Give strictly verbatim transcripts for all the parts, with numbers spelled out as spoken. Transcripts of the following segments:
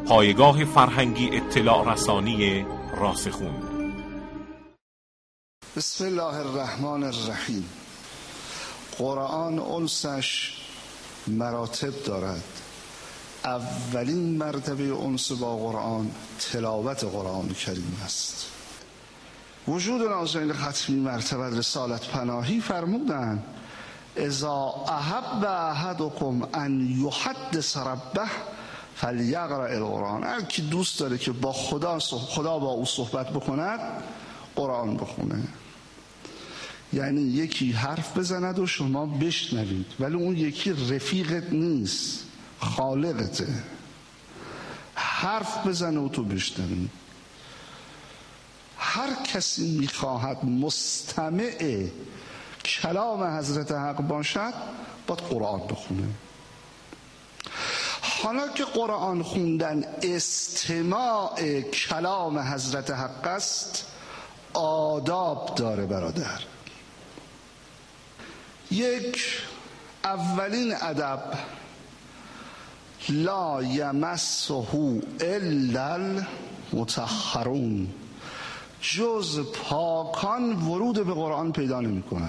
پایگاه فرهنگی اطلاع رسانی راسخون. بسم الله الرحمن الرحیم. قرآن انسش مراتب دارد. اولین مرتبه انس با قرآن تلاوت قرآن کریم است. وجود ناظرین ختمی مرتبه رسالت پناهی فرمودند اذا احب احدکم ان یحدث ربه فلیقرأ القرآن. هر کی دوست داره که با خدا خدا با او صحبت بکند قرآن بخونه. یعنی یکی حرف بزند و شما بشنوید، ولی اون یکی رفیقت نیست، خالقته. حرف بزنه و تو بشنوید. هر کسی میخواهد مستمع کلام حضرت حق باشد باید قرآن بخونه. حالا که قرآن خوندن استماع کلام حضرت حق است، آداب داره برادر. یک، اولین ادب لا یمسه الا المطهرون. جز پاکان ورود به قرآن پیدا نمی کنن.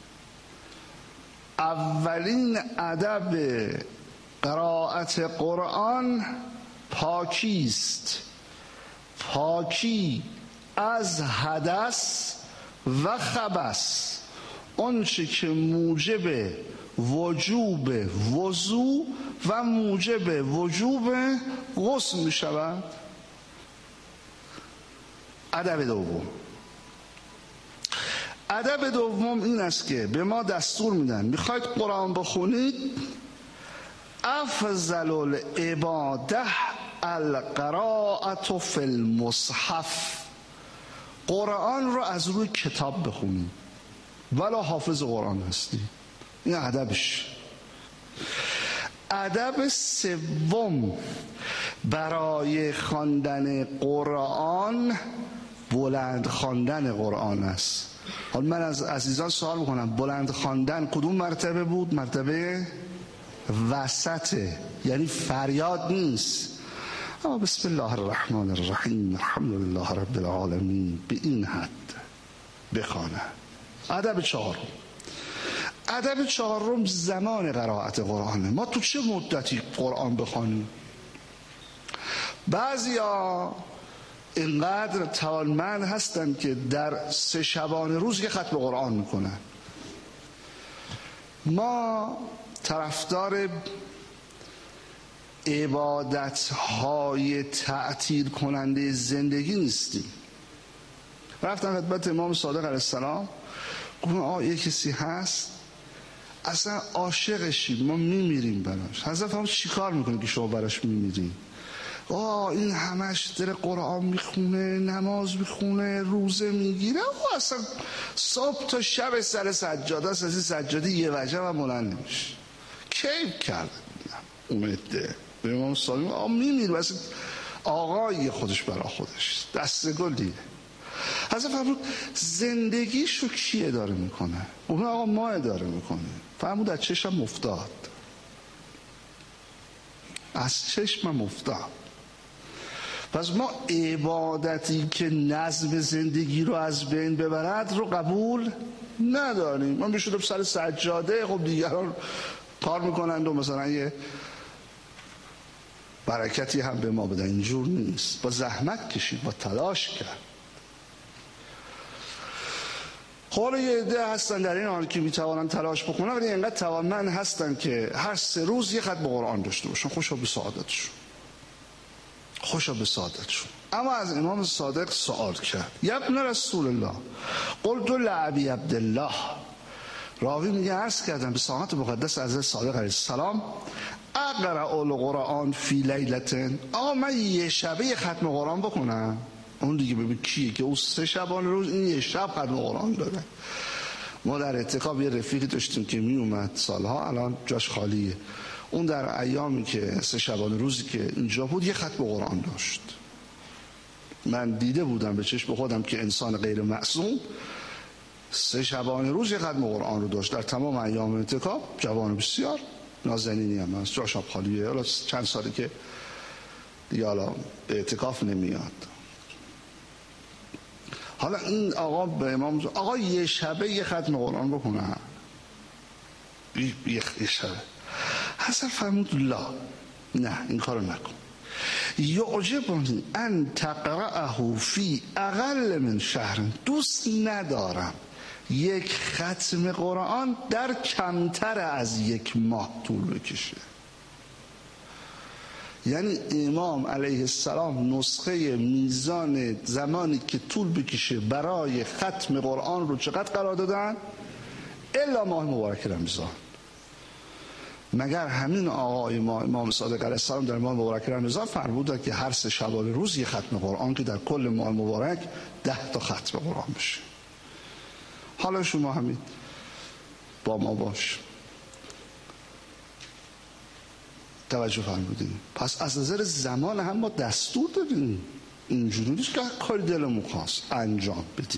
اولین ادب قرائت قرآن پاکی است. پاکی از حدث و خبث، اون چه که موجب وجوب وضو و موجب وجوب غسل می شود. ادب دوم ادب دوم این است که به ما دستور میدن میخواید قرآن بخونید، افضل العباده القراءة فی المصحف. قرآن رو از روی کتاب بخونید ولی حافظ قرآن هستی. این ادبش. ادب سوم برای خواندن قرآن بلند خواندن قرآن است. حالا من از عزیزان سوال میکنم بلند خواندن کدوم مرتبه بود؟ مرتبه وسطه، یعنی فریاد نیست. اما بسم الله الرحمن الرحیم الحمدلله رب العالمین به این حد بخوانه. ادب چهارم ادب چهارم زمان قرائت قرآنه. ما تو چه مدتی قرآن بخوانیم؟ بعضیا اینقدر توانمند هستن که در سه شبانه روز یه ختم قرآن میکنن. ما طرفدار عبادت‌های تعطیل کننده زندگی نیستیم. رفتم خدمت امام صادق علیه السلام، گفتم آه یه کسی هست اصلا عاشقشیم، ما میمیریم براش. حضرت فرمود چی کار میکنه که شما براش میمیریم؟ آه این همش در قرآن میخونه، نماز میخونه، روزه میگیره، آه اصلا صبح تا شب سر سجاده است، از این سجاده یه وجه و بلند نمیشه. کیف کرده اومده به امام صادق، آه میمیره بس آقای خودش برا خودش دست گلیه. حضرت فرمود زندگیشو کی اداره میکنه؟ اون آقا ما اداره میکنه. فرمود از چشم افتاد، از چشمم افتاد. پس ما عبادتی که نظم زندگی رو از بین ببرد رو قبول نداریم. ما میشودم سر سجاده، خب دیگران کار میکنند و مثلا یه برکتی هم به ما بدن. اینجور نیست. با زحمت کشید، با تلاش کرد. حالا یه عده هستن در این حال که میتوانن تلاش بکنن، ولی اینقدر توانمند هستن که هر سه روز یه ختم قرآن داشته باشن. خوشا به سعادتشون، خوشا به سعادتشون. اما از امام صادق سوال کرد یا ابن رسول الله قلت لعبی عبدالله، راوی میگه عرض کردم به ساعت مقدس حضرت صادق علیه السلام اقرأ القرآن فی لیلتن، آقا من یه شبه یه ختم قرآن بکنم؟ اون دیگه ببین کیه که اون سه شبانه روز این یه شب ختم قرآن داره. ما در اعتکاف یه رفیقی داشتیم که می اومد سالها، الان جاش خالیه. اون در ایامی که سه شبانه روزی که اینجا بود یه ختم قرآن داشت. من دیده بودم به چشم خودم که انسان غیر معصوم سه شبانه روز یه ختم قرآن رو داشت در تمام ایام اعتکاف. جوان بسیار نازنینی هم هست، جاش خالیه. حالا چند ساله که دیگه حالا به اعتکاف نمیاد. حالا این آقا به امام آقا یه شبه یه ختم قرآن بکنه، یه شبه. حسن فرمود لا، نه این کارو نکن. یعجبنی ان تقرأه فی اقل من شهر، دوست ندارم یک ختم قرآن در کمتر از یک ماه طول بکشه. یعنی امام علیه السلام نسخه میزان زمانی که طول بکشه برای ختم قرآن رو چقدر قرار دادن؟ الا ماه مبارک رمضان. مگر همین آقای ما امام صادق علیه السلام در ماه مبارک رمضان فرمود که هر سه شبانه روز یه ختم قرآن که در کل ماه مبارک ده تا ختم قرآن بشه. حالا شما همین با ما باش، توجه فرمودیم. پس از نظر زمان هم ما دستور دادیم، اینجوری نیست که کاری دلمون خواست انجام بدیم.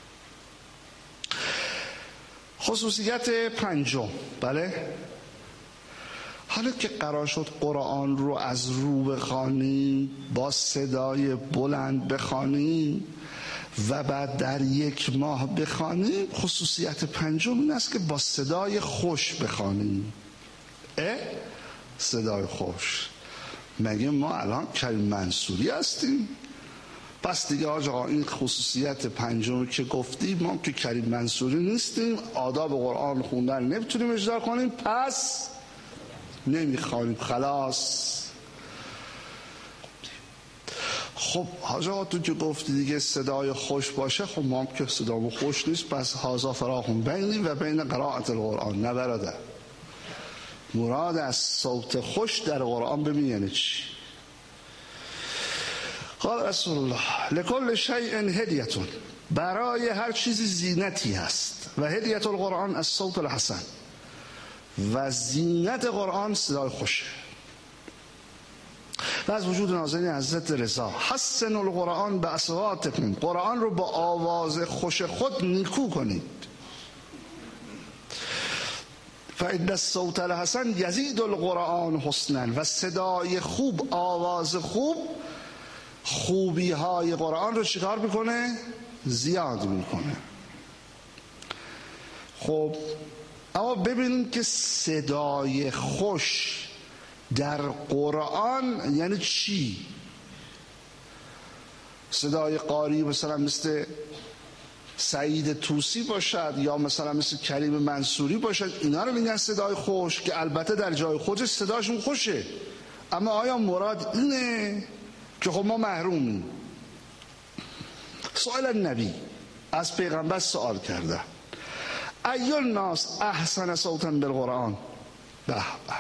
خصوصیت پنجم، بله، حالا که قرار شد قرآن رو از رو بخوانیم، با صدای بلند بخوانیم و بعد در یک ماه بخوانیم، خصوصیت پنجم این است که با صدای خوش بخوانیم. اه؟ صدای خوش. مگه ما الان کریم منصوری هستیم؟ پس دیگه آقا این خصوصیت پنجم که گفتیم، ما که کریم منصوری نیستیم، آداب قرآن خوندن نمیتونیم اجرا کنیم، پس نمیخوانیم، خلاص. خب حاج آقا تو که گفتی دیگه صدای خوش باشه، خب ما هم که صدامون خوش نیست، پس هازا فراخون بینی و بین قرائت القرآن. نه برادر، مراد از صوت خوش در قرآن ببین یعنی چی. قال رسول الله لکل شیء هدیتون، برای هر چیزی زینتی هست، و هدیت القرآن از صوت الحسن، و زینت قرآن صدای خوشه. و از وجود نازنین حضرت رضا حسن القرآن به اصواتکم، قرآن رو با آواز خوش خود نیکو کنید. فإن الصوت الحسن یزید القرآن حسنا، و صدای خوب، آواز خوب، خوبی های قرآن رو چیکار میکنه؟ زیاد میکنه. خب اما ببینیم که صدای خوش در قرآن یعنی چی؟ صدای قاری مثلا مثل سعید توسی باشد یا مثلا مثل کریم منصوری باشد، اینا رو میگن صدای خوش، که البته در جای خودش صداشون خوشه، اما آیا مراد اینه؟ که خب ما محرومیم. سوال النبی، از پیغمبر سوال کرده ای الناس احسن صوتا بالقرآن، به به،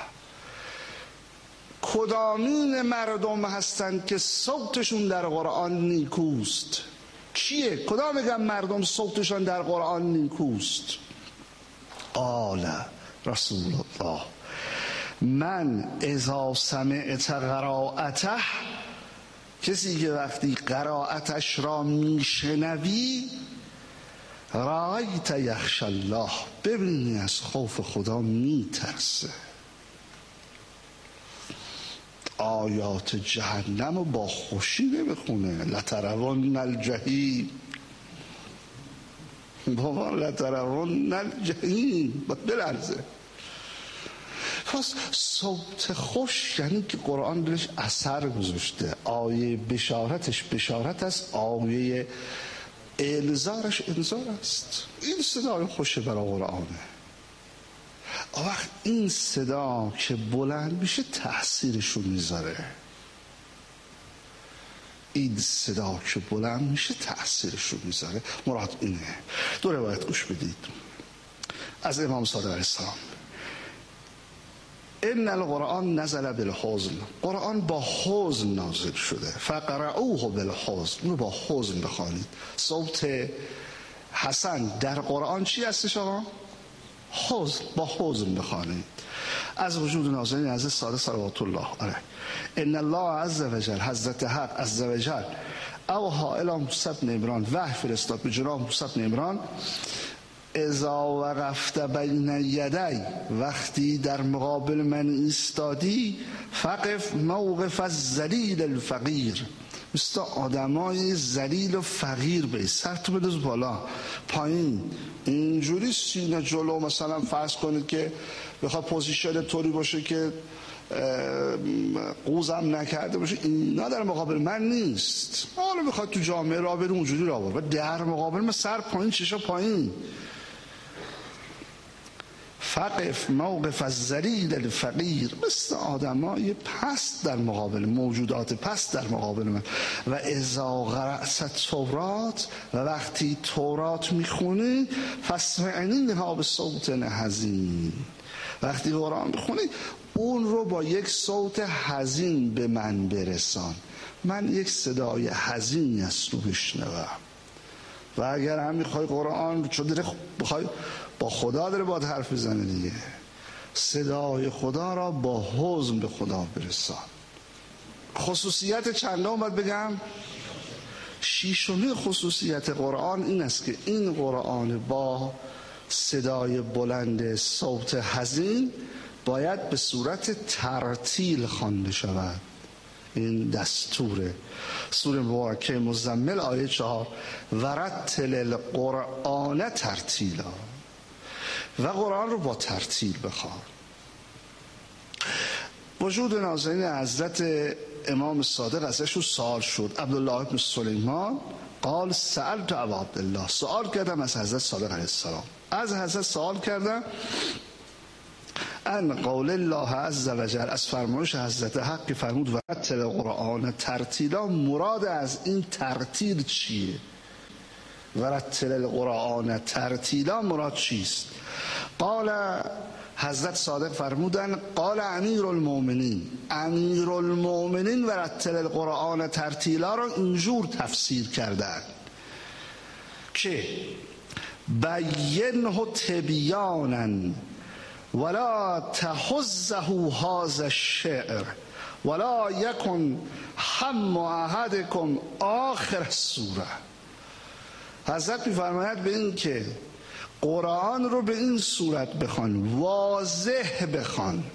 کدامین مردم هستند که صوتشون در قرآن نیکوست؟ چیه؟ کدام میگن مردم صوتشون در قرآن نیکوست؟ قال رسول الله من اذا سمعت قراءته، کسی که وقتی قرائتش را میشنوی، رأیت یخشی الله، ببینی از خوف خدا میترسه. آیات جهنم رو با خوشی نمیخونه. لترون الجحیم، بابا لترون الجحیم، باید بلرزه. پس صوت خوش یعنی که قرآن درش اثر گذاشته. آیه بشارتش بشارت است، آیه الزارش انذار است. این صدای خوشه برای قرآنه. وقت این صدا که بلند میشه تأثیرشو میذاره. این صدا که بلند میشه تأثیرشو میذاره. مراد اینه. دو روایت گوش بدید از امام صادق علیه السلام. ان القرآن نزل بالحزن، قرآن با حزن نازل شده. فقرؤوه بالحزن، اینو با حزن بخوانید. صوت حسن در قرآن چی هستش آقا؟ حزن، با حزن بخوانید. از وجود نازنین حضرت صادق صلوات الله علیه. ان الله عز وجل، حضرت حق عز وجل اوحی الی موسی بن عمران، وحی فرستاد به جناب موسی بن عمران اذا وقفت بین یدی، وقتی در مقابل من ایستادی، فقف موقف الذلیل الفقیر، مثل آدمای ذلیل و فقیر بی، سر تو بدوز بالا پایین، اینجوری سینه جلو. مثلا فرض کنید که بخواد پوزیشن طوری باشه که قوزم نکرده باشه، اینا در مقابل من نیست. حالا بخواد تو جامعه را بره اونجوری را بره، در مقابل من سر پایین چشا پایین. فقف موقف الذلیل الفقیر، مثل آدمای پست در مقابل، موجودات پست در مقابل من. و اذا قرأت تورات، و وقتی تورات میخونی، فاسمعنیها بصوت حزین، وقتی قرآن میخونی اون رو با یک صوت حزین به من برسان، من یک صدای حزینی از تو بشنوم. و اگر هم میخوای قرآن چون داره بخوای با خدا داره باید حرف بزنه دیگه، صدای خدا را با حزن به خدا برسان. خصوصیت چندم باید بگم؟ شیشمی خصوصیت قرآن این است که این قرآن با صدای بلند صوت حزین باید به صورت ترتیل خوانده شود. این دستوره. سوره مبارکه مزمل آیه چهار، ورتل القرآن ترتیلا، و قرآن رو با ترتیل بخوان. وجود نازنین حضرت امام صادق ازشون سوال شد. عبدالله بن سلیمان قال سألت ابا عبدالله، سوال کردم از حضرت صادق علیه السلام، از حضرت سوال کردم ان قول الله عز وجل، از فرمایش حضرت حق که فرمود ورتل القرآن ترتیلا، مراد از این ترتیل چیه؟ ورتل القرآن ترتیلا مراد چیست؟ قال، حضرت صادق فرمودن قال امیر المؤمنین، امیر المؤمنین ورتل القرآن ترتیلا را اینجور تفسیر کردن که بینه تبیانا ولا تحزه هذا الشعر ولا یکن هم احدکم آخر سوره. حضرت می‌فرماید به این که قرآن رو به این صورت بخوان، واضح بخوان،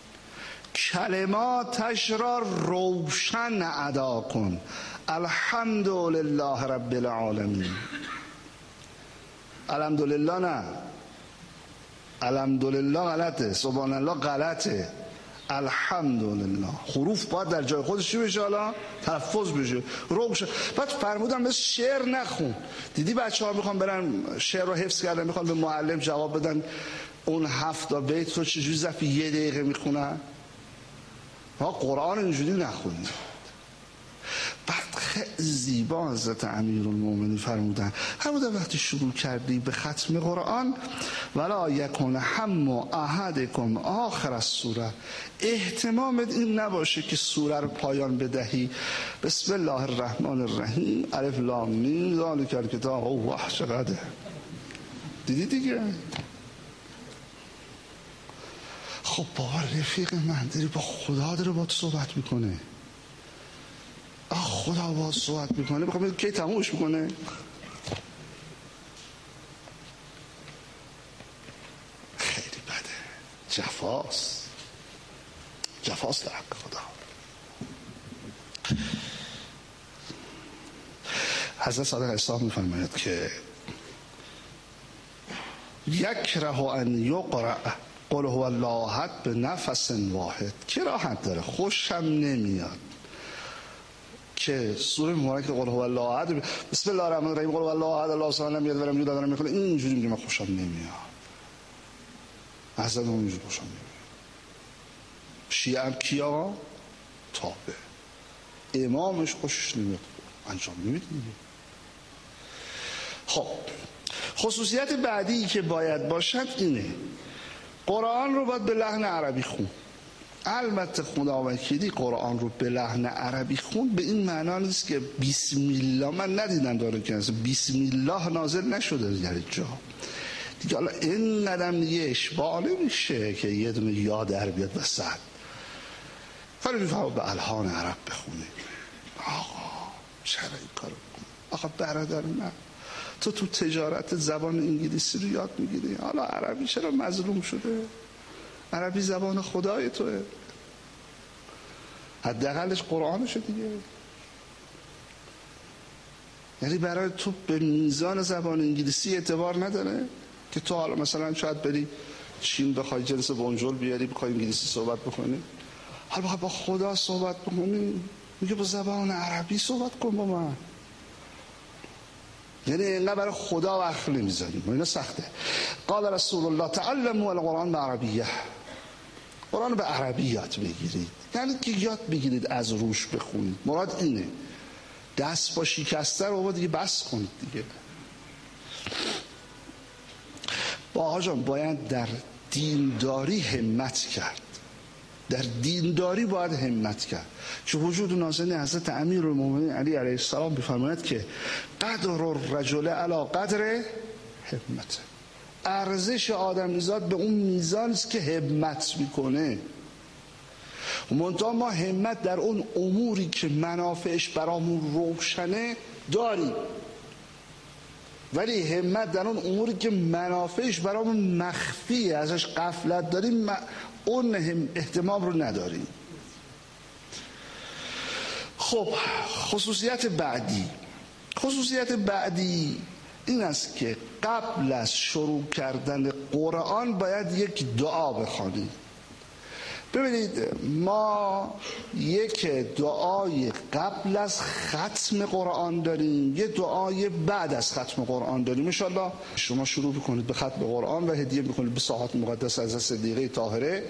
کلماتش را روشن ادا کن. الحمدلله رب العالمین. الحمدلله نه، الحمدلله غلطه، سبحان الله غلطه، الحمدلله. حروف باید در جای خودش چی بشه؟ حالا تلفظ بشه، روش. بعد فرمودم بس شعر نخون. دیدی بچه ها میخوان برن شعر رو حفظ کردن، میخوان به معلم جواب بدن، اون هفت تا بیت رو چجوری ظرف یه دقیقه میخونن؟ ما قرآن اینجوری نخونیم. بعد خیلی زیبا حضرت امیرالمومنین فرمودن، فرمودن وقتی شروع کردی به ختم قرآن، ولا یکن هم احدکم آخر السوره، اهتمامت این نباشه که سوره رو پایان بدهی بسم الله الرحمن الرحیم الف لام میم ذالک الکتاب اوه چقدر. دیدی دیگه؟ خب بابا رفیق من داری با خدا داره با تو صحبت میکنه، آه خدا با صحبت میکنه، بخوام کی تمومش میکنه؟ خیلی بده، جفاست، جفاست در حق خدا. حضرت صادق علیه السلام میفرماید که یکره ان یقرأ قل هو الله احد به نفس واحد، کراهت داره، خوشم نمیاد که سوره مبارکه قل هو الله احد بسم الله الرحمن الرحیم قل هو الله احد الله الصمد لم یلد ولم یولد ولم یکن، اینجوری میگه من خوشم نمیاد. حضرت اونجوری خوشم نمیاد. شیعه هم کیا؟ تابع. امامش خوشش نمیاد، انجام نمیده دیگه. خب خصوصیت بعدی که باید باشد اینه، قرآن رو باید به لحن عربی خون. البته خدا وکیلی قرآن رو به لحن عربی خون به این معنا نیست که بسم الله، من ندیدم داره که بسم الله نازل نشده در جا دیگه. حالا این قدم دیگه اشباع نمیشه که یه دونه یا در بیاد وسط، ولی میفهم به الحان عرب بخونه. آقا چرا این کارو بکن؟ آقا برادر من تو تو تجارت زبان انگلیسی رو یاد میگیری، حالا عربی چرا مظلوم شده؟ عربی زبان خدای توه، حداقلش قرآنشه دیگه. یعنی برای تو به میزان زبان انگلیسی اعتبار نداره که تو حالا مثلا شاید بری چین بخوای جنس بونجور بیاری بخوای انگلیسی صحبت بکنی، حالا بخوای با خدا صحبت بکنی میگه با زبان عربی صحبت کن با من. یعنی اینقدر برای خدا وقت نمیذاریم و اینا سخته. قال رسول الله تعلموا القرآن بعربیه، قرآن به عربی یاد بگیرید، یعنی که یاد بگیرید از روش بخونید. مراد اینه، دست با شکسته رو دیگه بس کنید دیگه. با آقا جان باید در دینداری همت کرد، در دینداری باید همت کرد که وجود نازنین حضرت امیرالمومنین علی علیه السلام بفرماید که قدر الرجل علی قدر همت، ارزش آدمیزاد به اون میزان است که همت میکنه. منتها ما همت در اون اموری که منافعش برامون روشنه داریم، ولی همت در اون اموری که منافعش برامون مخفیه ازش غفلت داریم اون اهتمام رو نداریم. خب خصوصیت بعدی خصوصیت بعدی این است که قبل از شروع کردن قرآن باید یک دعا بخوانید. ببینید ما یک دعای قبل از ختم قرآن داریم، یک دعای بعد از ختم قرآن داریم. انشالله شما شروع بکنید به ختم قرآن و هدیه میکنید به ساحات مقدس از صدیقه طاهره.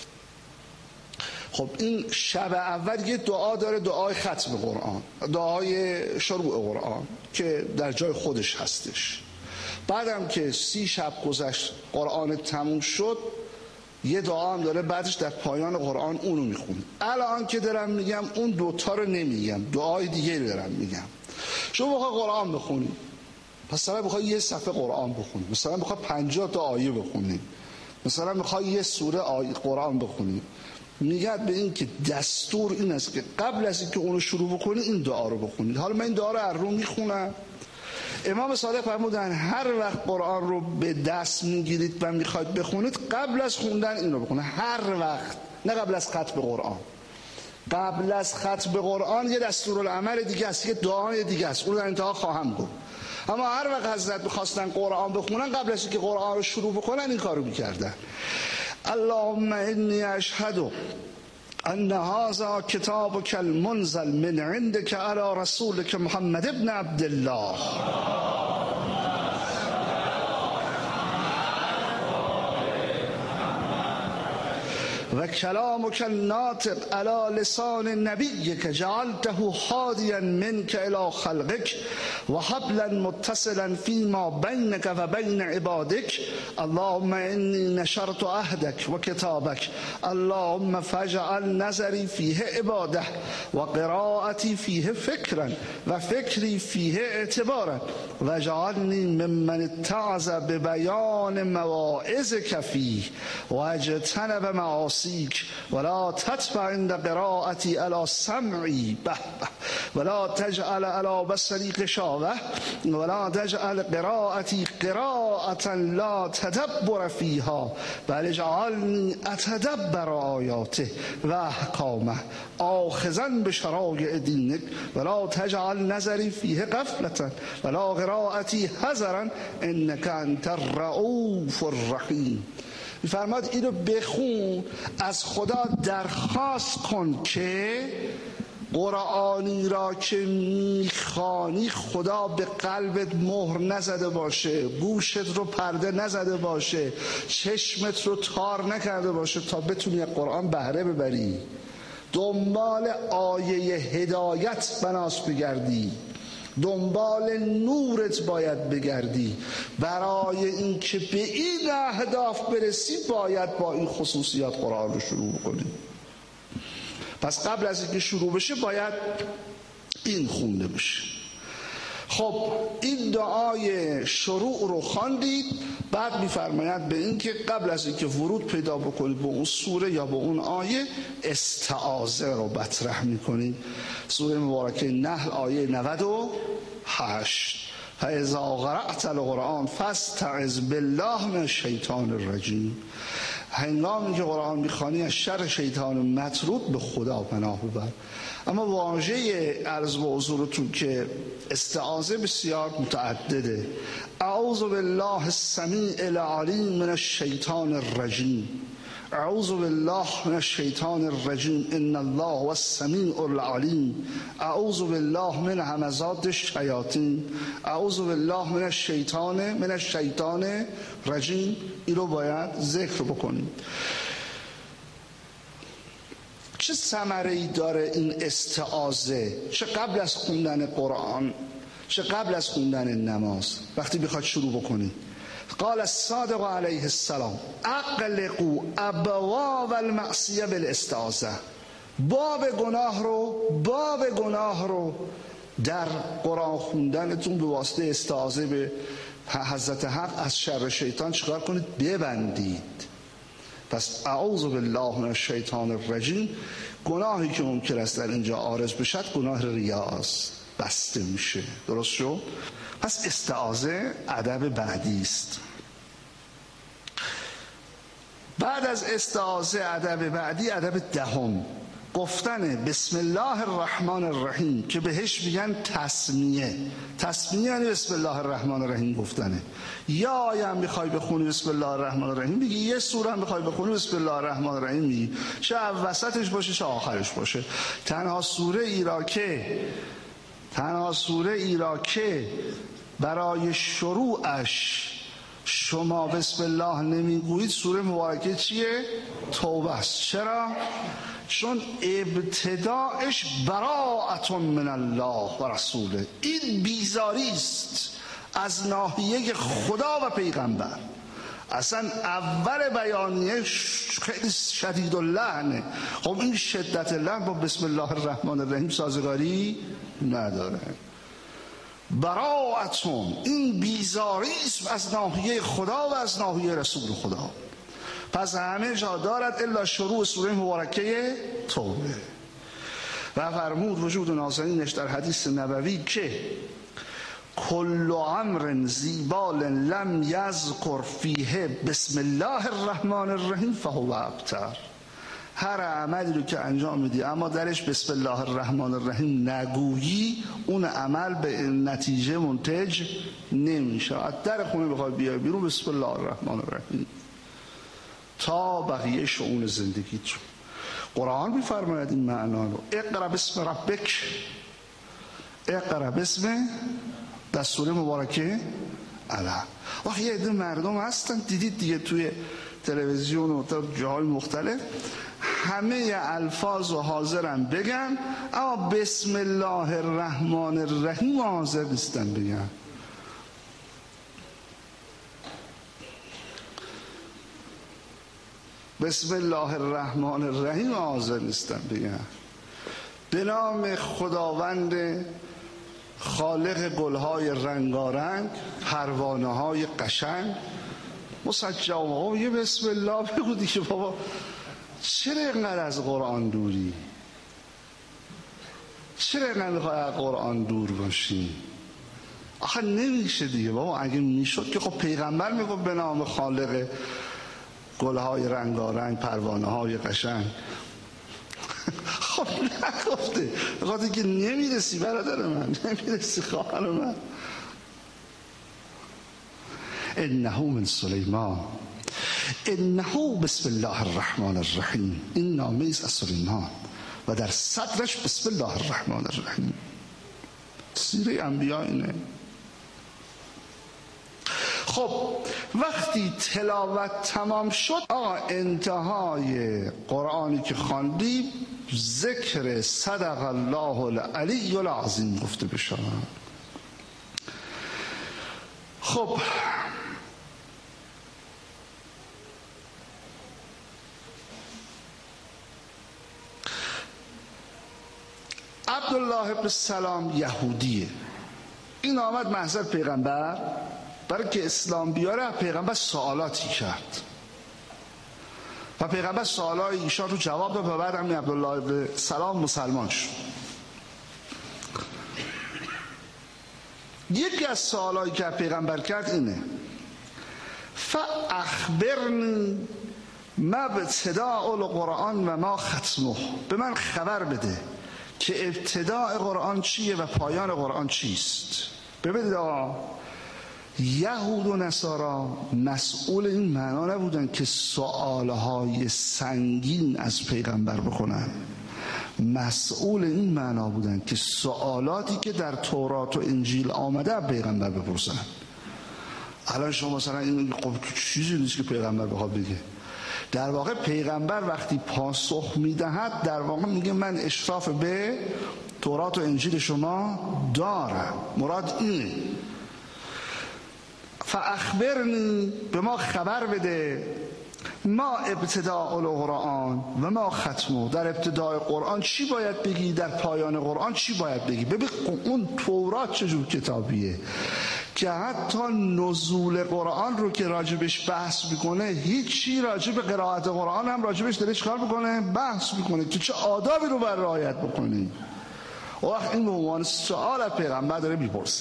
خب این شب اول یه دعا داره، دعای ختم قرآن، دعای شروع قرآن که در جای خودش هستش. بعدم که سی شب گذشت قرآن تموم شد یه دعا هم داره بعدش در پایان قرآن اونو میخونه. الان که دارم میگم اون دوتا رو نمیگم، دعای دیگه رو دارم میگم. شما بخواه قرآن بخونی، مثلا بخواه یه صفحه قرآن بخونی، مثلا بخواه پنجاه تا آیه بخونی، مثلا بخواه یه سوره آیه قرآن بخونی، میگه به این که دستور این است که قبل از اینکه اونو شروع بکنی این دعا رو بخونید. حالا من این دعا رو از رو میخونم. امام صادق فرمودن هر وقت قرآن رو به دست میگیرید و میخواید بخونید قبل از خوندن این رو بخونید، هر وقت، نه قبل از ختم قرآن. قبل از ختم قرآن یه دستورالعمل دیگه است، یه دعای دیگه است، اون رو در انتها خواهم گفت. اما هر وقت حضرت میخواستن قرآن بخونن قبل از اینکه قرآن رو شروع بکنن این کارو میکردن. اللهم انی اشهد ان هذا کتابک المنزل من عندک علی رسولک محمد ابن عبدالله و کلامک الناطق علی لسان نبیک جعلته هادیا منک الی خلقک و حبلا متصلا فیما بینک و بین عبادک. اللهم انی نشرت عهدک و کتابک، اللهم فاجعل نظری فیه عباده و قراءتی فیه فکرا و فکری فیه اعتبارا و جعلنی ممن اتعظ ببیان مواعظک فیه و اجتنب معاصی ولا تتبع عند قراءتي على سمعي به ولا تجعل على بصري غشاوة ولا تجعل قراءتي قراءة لا تدبر فيها بل اجعلني اتدبر آياته و احکامه آخذا بشرائع دينك ولا تجعل نظري فيه غفلة ولا قراءتي حذرا انك انت الرؤوف الرحيم. میفرماد اینو بخون، از خدا درخواست کن که قرآنی را که میخوانی خدا به قلبت مهر نزده باشه، گوشت رو پرده نزده باشه، چشمت رو تار نکرده باشه تا بتونی قرآن بهره ببری، دنبال آیه هدایت بناس بگردی، دنبال نورت باید بگردی. برای این که به این اهداف برسی باید با این خصوصیات قرآن رو شروع کنی. پس قبل از اینکه شروع بشه باید این خونده بشه. خب این دعای شروع رو خواندید، بعد میفرماید به این که قبل از اینکه ورود پیدا بکنید به اون سوره یا به اون آیه استعاذه رو مطرح میکنید. سوره مبارکه نحل آیه نود و هشت فاذا قرأت القرآن فاستعذ بالله من الشیطان الرجیم. هنگامی که قرآن میخوانی از شر شیطان مطرود به خدا پناه ببر. اما واژه عرض به حضورتون که استعاذه بسیار متعدده. اعوذ بالله السمیع العلیم من الشیطان الرجیم. اعوذ بالله من الشیطان الرجیم ان الله هو السمیع العلیم. اعوذ بالله من همزات الشیاطین. اعوذ بالله من الشیطان من الشیطان رجیم. اینو باید ذکر بکنیم. چه ثمره‌ای داره این استعاذه؟ چه قبل از خوندن قرآن، چه قبل از خوندن نماز، وقتی بخواد شروع بکنی. قال الصادق علیه السلام اغلقوا ابواب المعصیه بالاستعاذه. باب گناه رو باب گناه رو در قرآن خوندنتون به واسطه استعاذه به حضرت حق از شر شیطان چیکار کنید؟ ببندید. پس اعوذ بالله من الشیطان الرجیم. گناهی که ممکن است در اینجا عارض بشد گناه ریاست، بسته میشه. درست شد؟ پس استعاذه ادب بعدی است. بعد از استعاذه ادب بعدی ادب دهم، گفتن بسم الله الرحمن الرحیم که بهش میگن تسمیه. تسمیه یعنی بسم الله الرحمن الرحیم گفتنه. یا آیه هم میخوای بخونی بسم الله الرحمن الرحیم میگی، یه سوره هم میخوای بخونی بسم الله الرحمن الرحیم میگی، چه وسطش باشه چه آخرش باشه. تنها سوره ای را که تنها سوره ای را که برای شروعش شما بسم الله نمیگویید سوره مبارکه چیه؟ توبه است. چرا؟ چون ابتداعش براءت من الله و رسوله. این بیزاری است از ناحیه خدا و پیغمبر. اصلا اول بیانیه خیلی شدید اللحنه. خب این شدت اللحن با بسم الله الرحمن الرحیم سازگاری نداره. براءتون، این بیزاری است از ناحیه خدا و از ناحیه رسول خدا. پس همه جا دارد الا شروع سوره مبارکه توبه. و فرمود وجود نازنینش در حدیث نبوی که کل امر زیبال لم یذکر فیه بسم الله الرحمن الرحیم فهو ابتر. هر عملی رو که انجام میدی اما درش بسم الله الرحمن الرحیم نگویی، اون عمل به نتیجه منتج نمیشه. از در خونه بخوای بیای بیرون بسم الله الرحمن الرحیم تا بقیه شؤون زندگیت. قرآن میفرماید این معنا رو. اقرا بسم ربک، اقرا بسم دستور مبارکه الا. وقتی یه عده مردم هستن دیدید دیگه توی تلویزیون و تا جاهای مختلف همه الفاظ رو حاضرن بگن اما بسم الله الرحمن الرحیم حاضر نیستن بگن. بسم الله الرحمن الرحیم حاضر نیستن بگن. به نام خداوند خالق گلهای رنگارنگ، پروانه های قشنگ مسجم. یه بسم الله بگو دیگه بابا. چرا اینقدر از قرآن دوری؟ چرا اینقدر میخوای از قرآن دور باشی؟ آخه نمیشه دیگه بابا. اگه میشد که خب پیغمبر میگفت به نام خالق گلهای رنگارنگ، پروانه های قشنگ. خب نگفته، بخاطر که نمیرسی برادر من، نمیرسی خواهر من. انه من سلیمان انه بسم الله الرحمن الرحیم. این نامه است از سلیمان و در صدرش بسم الله الرحمن الرحیم. سیره انبیا اینه. خب وقتی تلاوت تمام شد آقا انتهای قرآنی که خواندی ذکر صدق الله العلی العظیم گفته بشه. خب عبدالله ابن سلام یهودیه. این آمد محضر پیغمبر برای که اسلام بیاره. پیغمبر سوالاتی کرد و پیغمبر سوالای ایشان رو جواب داد و بعد همین عبدالله ابن سلام مسلمان شد. یکی از سوالایی که پیغمبر کرد اینه فاخبرنی ما ابتداء القرآن و ما ختمه، به من خبر بده که ابتداء قرآن چیه و پایان قرآن چیست. ببینید یهود و نصارا مسئول این معنا نبودن که سوالهای سنگین از پیغمبر بکنن، مسئول این معنا بودن که سوالاتی که در تورات و انجیل آمده پیغمبر بپرسن. الان شما مثلا این چیزی نیست که پیغمبر بخواد بگه. در واقع پیغمبر وقتی پاسخ میدهد در واقع میگه من اشراف به تورات و انجیل شما دارم. مراد اینه. فاخبرنی، به ما خبر بده، ما ابتداء القرآن و ما ختمه، در ابتدای قرآن چی باید بگی، در پایان قرآن چی باید بگی. ببین اون تورات چجور کتابیه که حتی نزول قرآن رو که راجبش بحث میکنه هیچی راجب قرائت قرآن هم راجبش داره چیکار میکنه، بحث میکنه که چه آدابی رو باید رعایت بکنی. وقت این به عنوان سوال از پیغمبر داره میپرسه.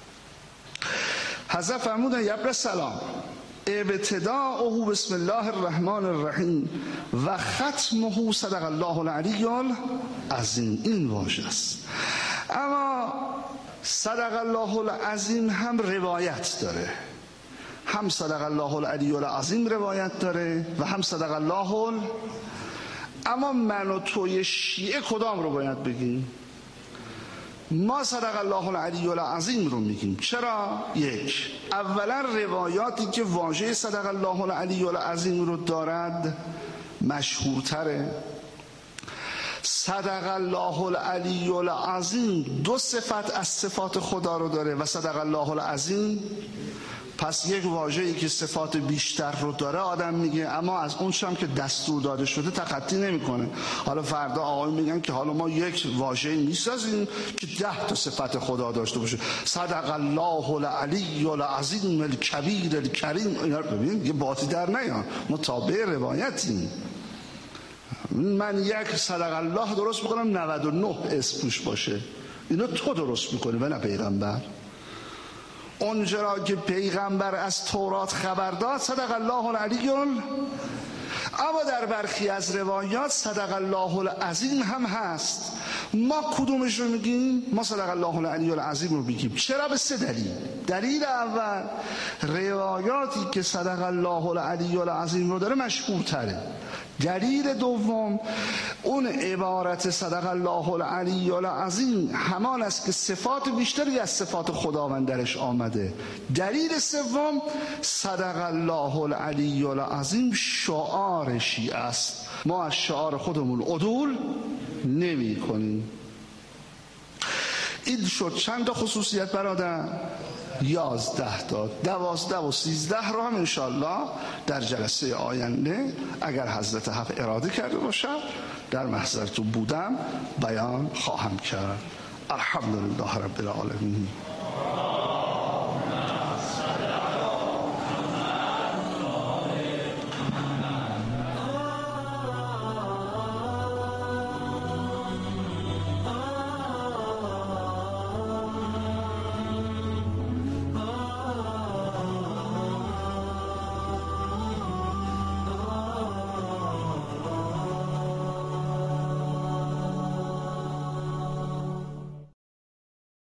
حضرت فرمودن یبر سلام ابتداءه بسم الله الرحمن الرحیم و ختمه صدق الله العلی العظیم. این واژه است. اما صدق الله العظیم هم روایت داره، هم صدق الله العلی العظیم روایت داره و هم صدق الله ال... اما من و توی شیعه کدام رو باید بگیم؟ ما صدق الله العلی العظیم رو میگیم. چرا؟ یک، اولا روایاتی که واژه صدق الله العلی العظیم رو دارد مشهورتره. صدق الله العلی العظیم دو صفت از صفات خدا رو داره و صدق الله العظیم، پس یک واژه‌ای که صفات بیشتر رو داره آدم میگه، اما از اون شام که دستور داده شده تخطی نمیکنه. حالا فردا آقایون میگن که حالا ما یک واژه‌ای میسازیم که ده تا صفت خدا داشته باشه، صدق الله العلی العظیم الکبیر الکریم. اینا رو ببین یه باطی در نیان، ما تابع روایتیم. من یک صدق الله درست میکنم نود و نه اسم توش باشه، اینو تو درست میکنی و نه پیغمبر. اونجا که پیغمبر از تورات خبر داد صدق الله العلی، اما در برخی از روایات صدق الله العظیم هم هست. ما کدومش رو میگیم؟ ما صدق الله العلی العظیم رو میگیم. چرا؟ به سه دلیل. دلیل اول، روایاتی که صدق الله العلی العظیم رو داره مشهورتره. دلیل دوم، اون عبارت صدق الله العلی العظیم همان است که صفات بیشتری از صفات خداوند درش آمده. دلیل سوم، صدق الله العلی العظیم شعار شیعه است. ما از شعار خودمون عدول نمی کنیم. این شد چند تا خصوصیت برادر؟ یازده تا. دوازده و سیزده رو هم انشالله در جلسه آینده اگر حضرت حق اراده کرده باشم در محضرتون بودم بیان خواهم کرد. الحمدلله رب العالمین.